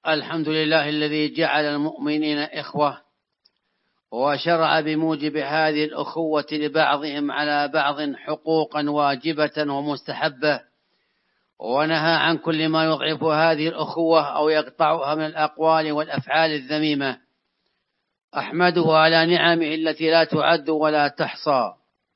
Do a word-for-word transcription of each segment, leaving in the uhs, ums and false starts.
الحمد لله الذي جعل المؤمنين إخوة، وشرع بموجب هذه الأخوة لبعضهم على بعض حقوقا واجبة ومستحبة، ونهى عن كل ما يضعف هذه الأخوة أو يقطعها من الأقوال والأفعال الذميمة. أحمده على نعمه التي لا تعد ولا تحصى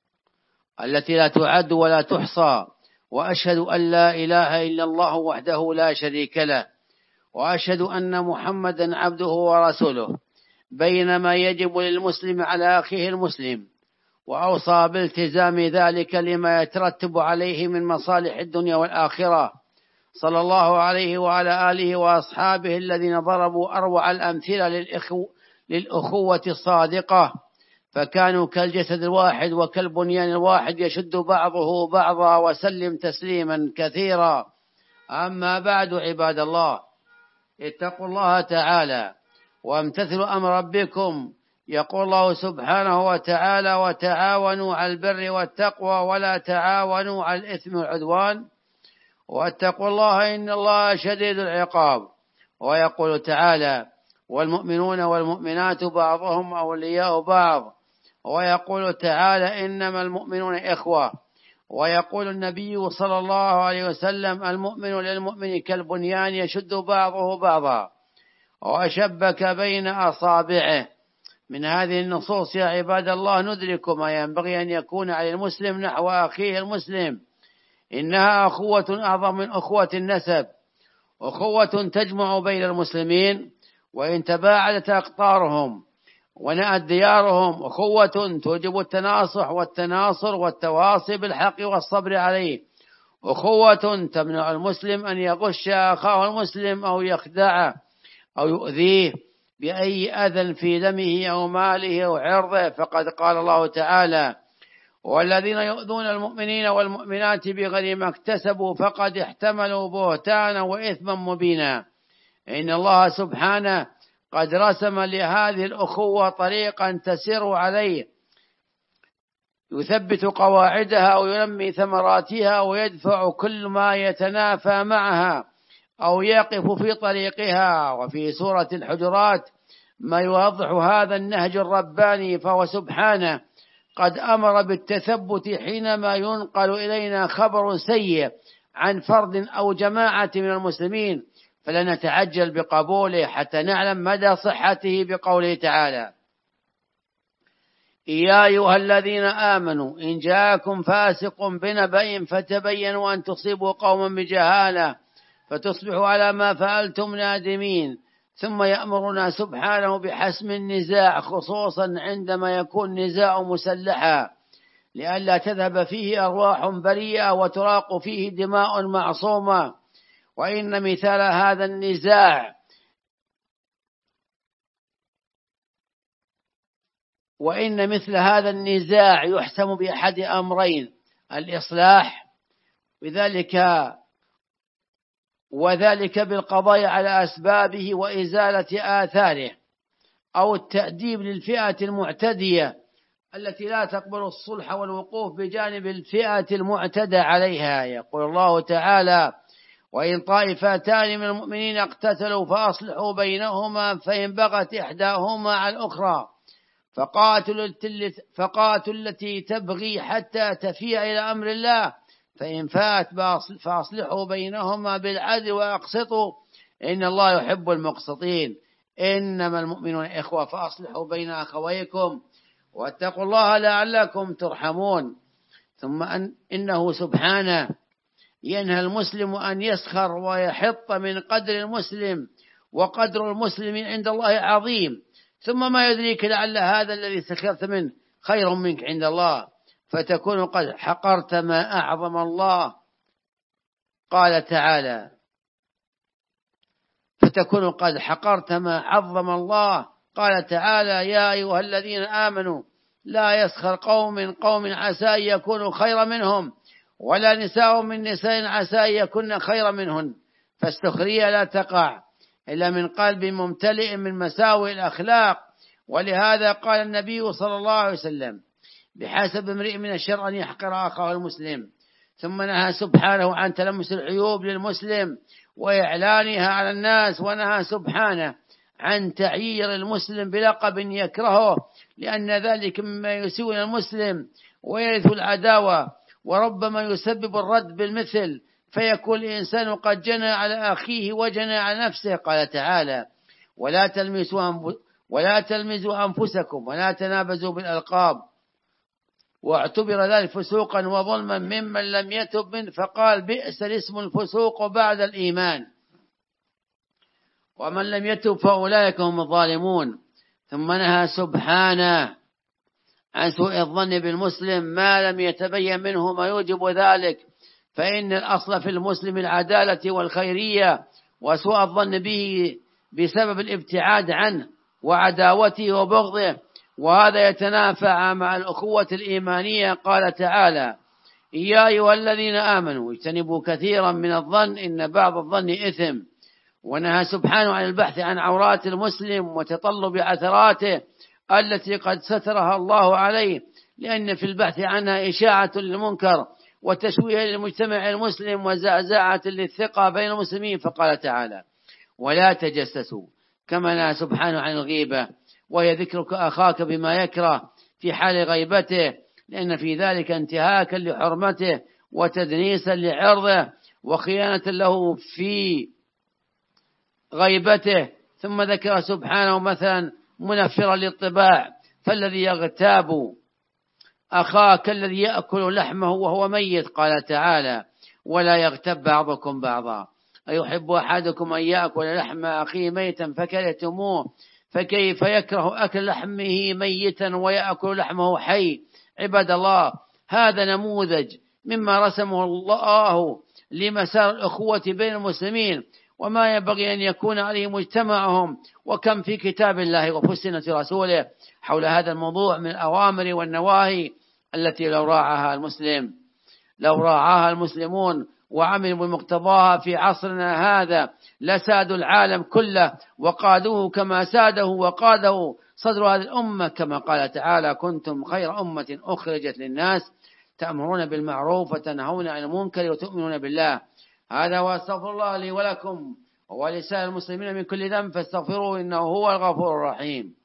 التي لا تعد ولا تحصى وأشهد أن لا إله إلا الله وحده لا شريك له، وأشهد أن محمدا عبده ورسوله، بين ما يجب للمسلم على أخيه المسلم، وأوصى بالتزام ذلك لما يترتب عليه من مصالح الدنيا والآخرة. صلى الله عليه وعلى آله وأصحابه الذين ضربوا أروع الأمثلة للإخو للأخوة الصادقة، فكانوا كالجسد الواحد وكالبنيان الواحد يشد بعضه بعضا، وسلم تسليما كثيرا. أما بعد، عباد الله، اتقوا الله تعالى وامتثلوا أمر ربكم. يقول الله سبحانه وتعالى: وتعاونوا على البر والتقوى ولا تعاونوا على الإثم والعدوان واتقوا الله إن الله شديد العقاب. ويقول تعالى: والمؤمنون والمؤمنات بعضهم أولياء بعض. ويقول تعالى: إنما المؤمنون إخوة. ويقول النبي صلى الله عليه وسلم: المؤمن للمؤمن كالبنيان يشد بعضه بعضا وشبك بين أصابعه. من هذه النصوص يا عباد الله ندرك ما ينبغي أن يكون على المسلم نحو أخيه المسلم. إنها أخوة أعظم من أخوة النسب، أخوة تجمع بين المسلمين وإن تباعدت أقطارهم ونأت ديارهم، أخوة توجب التناصح والتناصر والتواصي بالحق والصبر عليه، أخوة تمنع المسلم أن يغش أخاه المسلم أو يخدعه أو يؤذيه بأي أذى في دمه أو ماله أو عرضه. فقد قال الله تعالى: والذين يؤذون المؤمنين والمؤمنات بغير ما اكتسبوا فقد احتملوا بهتانا وإثما مبينا. إن الله سبحانه قد رسم لهذه الأخوة طريقا تسير عليه، يثبت قواعدها وينمي ثمراتها ويدفع كل ما يتنافى معها أو يقف في طريقها. وفي سورة الحجرات ما يوضح هذا النهج الرباني، فهو سبحانه قد أمر بالتثبت حينما ينقل إلينا خبر سيء عن فرد أو جماعة من المسلمين، فلا نتعجل بقبوله حتى نعلم مدى صحته، بقوله تعالى: يا أيها الذين آمنوا إن جاءكم فاسق بنبأ فتبينوا أن تصيبوا قوما بجهالة فتصبحوا على ما فعلتم نادمين. ثم يأمرنا سبحانه بحسم النزاع، خصوصا عندما يكون نزاع مسلحا، لئلا تذهب فيه أرواح بريئة وتراق فيه دماء معصومة. وإن مثال هذا النزاع وإن مثل هذا النزاع يحسم بأحد أمرين: الإصلاح، وذلك وذلك بالقضاء على أسبابه وإزالة آثاره، أو التأديب للفئة المعتدية التي لا تقبل الصلح والوقوف بجانب الفئة المعتدى عليها. يقول الله تعالى: وإن طائفتان من المؤمنين اقتتلوا فأصلحوا بينهما فإن بغت إحداهما على الأخرى فقاتلوا التي تبغي حتى تفيء إلى أمر الله فإن فات فأصلحوا بينهما بالعدل وأقسطوا إن الله يحب المقسطين. إنما المؤمنون إخوة فأصلحوا بين أخويكم واتقوا الله لعلكم ترحمون. ثم أن إنه سبحانه ينهى المسلم أن يسخر ويحط من قدر المسلم، وقدر المسلم عند الله عظيم. ثم ما يدريك لعل هذا الذي سخرت منه خير منك عند الله فتكون قد حقرت ما أعظم الله. قال تعالى: فتكون قد حقرت ما عظم الله. قال تعالى: يا أيها الذين آمنوا لا يسخر قوم من قوم عسى أن يكونوا خيرا منهم ولا نساء من نساء عسى أن يكون خيرا منهن. فالسخرية لا تقع إلا من قلب ممتلئ من مساوئ الأخلاق. ولهذا قال النبي صلى الله عليه وسلم: بحسب امرئ من الشر أن يحقر أخاه المسلم. ثم نهى سبحانه عن تلمس العيوب للمسلم وإعلانها على الناس، ونهى سبحانه عن تعيير المسلم بلقب يكرهه، لأن ذلك مما يسوء المسلم ويرث العداوة، وربما يسبب الرد بالمثل، فيكون الإنسان قد جنى على أخيه وجنى على نفسه. قال تعالى: ولا تلمسوا ولا تلمزوا أنفسكم ولا تنابزوا بالألقاب، واعتبر ذلك فسوقا وظلما ممن لم يتب منه، فقال: بئس الاسم الفسوق بعد الإيمان، ومن لم يتب فأولئك هم الظالمون. ثم نهى سبحانه عن سوء الظن بالمسلم ما لم يتبين منه ما يوجب ذلك، فإن الأصل في المسلم العدالة والخيرية، وسوء الظن به بسبب الابتعاد عنه وعداوته وبغضه، وهذا يتنافى مع الأخوة الإيمانية. قال تعالى: يا أيها الذين آمنوا اجتنبوا كثيرا من الظن إن بعض الظن إثم. ونهى سبحانه عن البحث عن عورات المسلم وتطلب عثراته التي قد سترها الله عليه، لأن في البحث عنها إشاعة للمنكر وتشويه للمجتمع المسلم وزعزعة للثقة بين المسلمين. فقال تعالى: ولا تجسسوا، كما نهى سبحانه عن الغيبة، وهي ذكرك أخاك بما يكره في حال غيبته، لأن في ذلك انتهاكا لحرمته وتدنيسا لعرضه وخيانة له في غيبته. ثم ذكر سبحانه مثلا منفرا للطباع، فالذي يغتاب أخاك الذي يأكل لحمه وهو ميت. قال تعالى: ولا يغتب بعضكم بعضا، أيحب أحدكم أن يأكل لحم أخيه ميتا فكرهتموه، فكيف يكره أكل لحمه ميتا ويأكل لحمه حي؟ عباد الله، هذا نموذج مما رسمه الله لمسار الأخوة بين المسلمين، وما ينبغي أن يكون عليه مجتمعهم. وكم في كتاب الله وفي سنة رسوله حول هذا الموضوع من الأوامر والنواهي التي لو راعاها المسلم لو راعاها المسلمون وعملوا بمقتضاها في عصرنا هذا لسادوا العالم كله وقادوه كما ساده وقاده صدر هذه الأمة، كما قال تعالى: كنتم خير أمة أخرجت للناس تأمرون بالمعروف وتنهون عن المنكر وتؤمنون بالله. هذا واستغفر الله لي ولكم ولسائر المسلمين من كل ذنب فاستغفروه إنه هو الغفور الرحيم.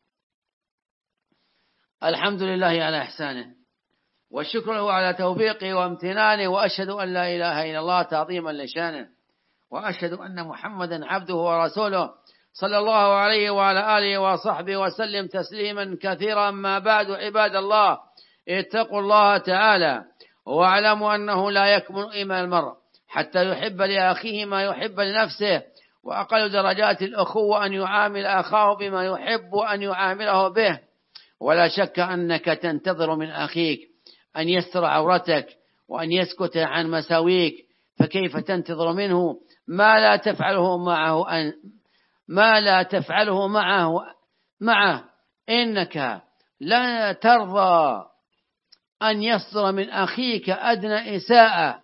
الحمد لله على إحسانه، والشكر له على توفيقه وامتنانه، وأشهد أن لا إله إلا الله تعظيما لشانه، وأشهد أن محمدا عبده ورسوله صلى الله عليه وعلى آله وصحبه وسلم تسليما كثيرا. ما بعد، عباد الله، اتقوا الله تعالى واعلموا أنه لا يكمل إيمان المرء حتى يحب لأخيه ما يحب لنفسه، وأقل درجات الأخوة أن يعامل أخاه بما يحب أن يعامله به. ولا شك أنك تنتظر من أخيك أن يستر عورتك وأن يسكت عن مساويك، فكيف تنتظر منه ما لا تفعله معه أن ما لا تفعله معه معه إنك لا ترضى أن يصدر من أخيك أدنى إساءة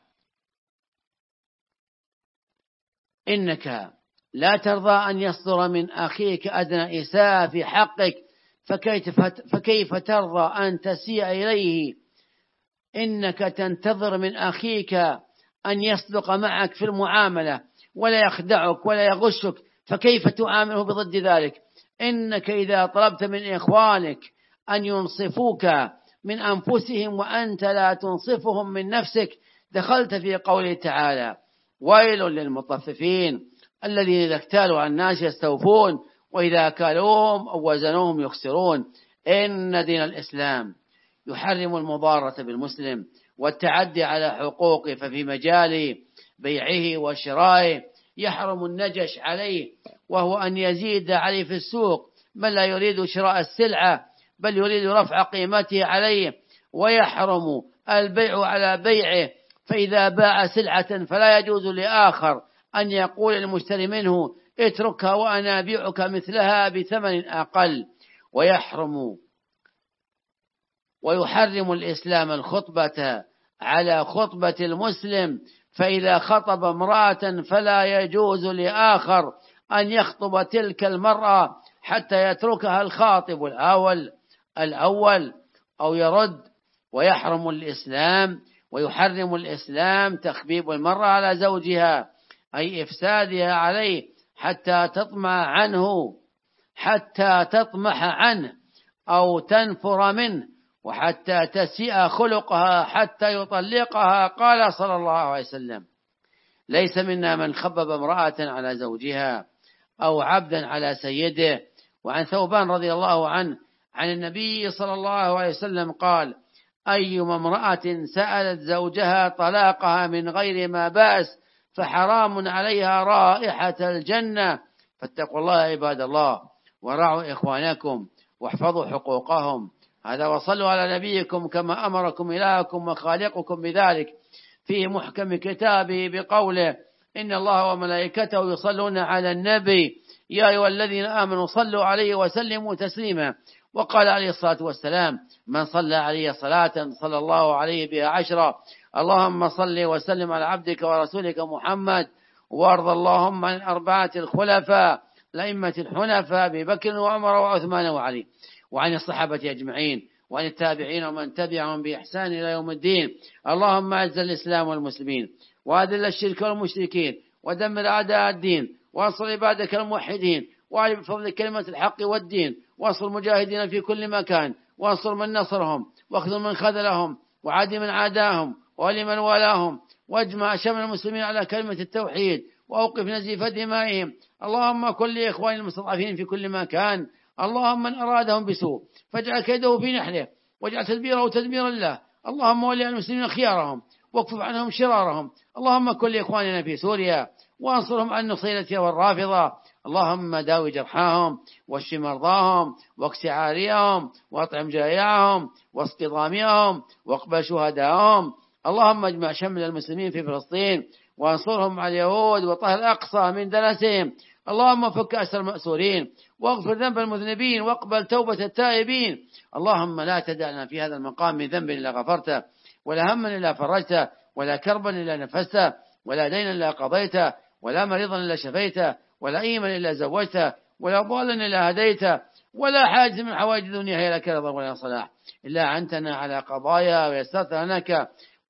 إنك لا ترضى أن يصدر من أخيك أدنى إساءة في حقك، فكيف فكيف ترضى أن تسيء إليه؟ إنك تنتظر من أخيك أن يصدق معك في المعاملة ولا يخدعك ولا يغشك، فكيف تعامله بضد ذلك؟ إنك إذا طلبت من إخوانك أن ينصفوك من أنفسهم وأنت لا تنصفهم من نفسك، دخلت في قوله تعالى: ويل للمطففين الذين إذا اكتالوا على الناس يستوفون وإذا كالوهم أو وزنوهم يخسرون. إن دين الإسلام يحرم المضارة بالمسلم والتعدي على حقوقه، ففي مجال بيعه وشرائه يحرم النجش عليه، وهو أن يزيد عليه في السوق من لا يريد شراء السلعة بل يريد رفع قيمته عليه، ويحرم البيع على بيعه، فإذا باع سلعة فلا يجوز لآخر أن يقول المشتري منه: اتركها وأنا أبيعك مثلها بثمن أقل. ويحرم ويحرم الإسلام الخطبة على خطبة المسلم، فإذا خطب امرأة فلا يجوز لآخر أن يخطب تلك المرأة حتى يتركها الخاطب الأول الأول أو يرد. ويحرم الإسلام ويحرم الإسلام تخبيب المرأة على زوجها أي إفسادها عليه حتى تطمع عنه حتى تطمح عنه أو تنفر منه، وحتى تسيء خلقها حتى يطلقها. قال صلى الله عليه وسلم: ليس منا من خبب امرأة على زوجها أو عبدا على سيده. وعن ثوبان رضي الله عنه عن النبي صلى الله عليه وسلم قال: أيما امرأة سألت زوجها طلاقها من غير ما بأس فحرام عليها رائحة الجنة. فاتقوا الله عباد الله، ورعوا إخوانكم، واحفظوا حقوقهم. هذا، وصلوا على نبيكم كما أمركم إلهكم وخالقكم بذلك في محكم كتابه بقوله: إن الله وملائكته يصلون على النبي يا أيها الذين آمنوا صلوا عليه وسلموا تسليما. وقال عليه الصلاة والسلام: من صلى عليه صلاة صلى الله عليه بها عشرة. اللهم صل وسلم على عبدك ورسولك محمد، وارض اللهم عن الأربعة الخلفاء الأئمة الحنفاء أبي بكر وعمر وعثمان وعلي، وعن الصحابة أجمعين، وعن التابعين ومن تبعهم بإحسان إلى يوم الدين. اللهم أعز الإسلام والمسلمين، وأذل الشرك والمشركين، ودمر أعداء الدين، وانصر عبادك الموحدين، وأعلم بفضل كلمة الحق والدين، وانصر المجاهدين في كل مكان، وانصر من نصرهم، واخذل من خذلهم، وعاد من عاداهم، وولي من والاهم، واجمع شمل المسلمين على كلمة التوحيد، وأوقف نزيف دمائهم. اللهم كن لإخوان المستضعفين في كل مكان. اللهم من أرادهم بسوء فاجعل كيده في نحره، واجعل تدبيره تدميرا له. اللهم ولي المسلمين خيارهم، واكفف عنهم شرارهم. اللهم كن لإخواننا في سوريا، وانصرهم عن النصيرة والرافضة. اللهم داوي جرحاهم، واشف مرضاهم، واكس عاريهم، واطعم جائعهم، واسق ضامعهم، واقبل شهداءهم. اللهم اجمع شمل المسلمين في فلسطين، وانصرهم على اليهود، وطهر الأقصى من دنسهم. اللهم فك أسر المأسورين، واغفر ذنب المذنبين، واقبل توبة التائبين. اللهم لا تدع لنا في هذا المقام من ذنب إلا غفرته، ولا هما إلا فرجته، ولا كربا إلا نفسته، ولا دينا إلا قضيته، ولا مريضا إلا شفيته، ولا أيما إلا زوجته، ولا ضالا إلا هديته، ولا حاجة من حوائج الدنيا هي لك رضا ولا صلاح إلا أعنتنا على قضايا ويسرتها لك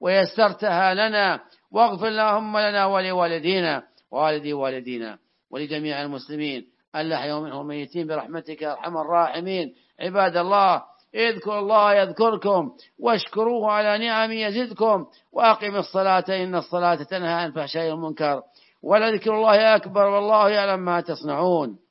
ويسرتها لنا. واغفر اللهم لنا ولوالدينا ووالدي والدينا ولجميع المسلمين الأحياء منهم الميتين برحمتك يا أرحم الراحمين. عباد الله، اذكروا الله يذكركم، واشكروه على نعم يزدكم، وأقم الصلاة إن الصلاة تنهى عن الفحشاء والمنكر، ولذكر الله أكبر، والله يعلم ما تصنعون.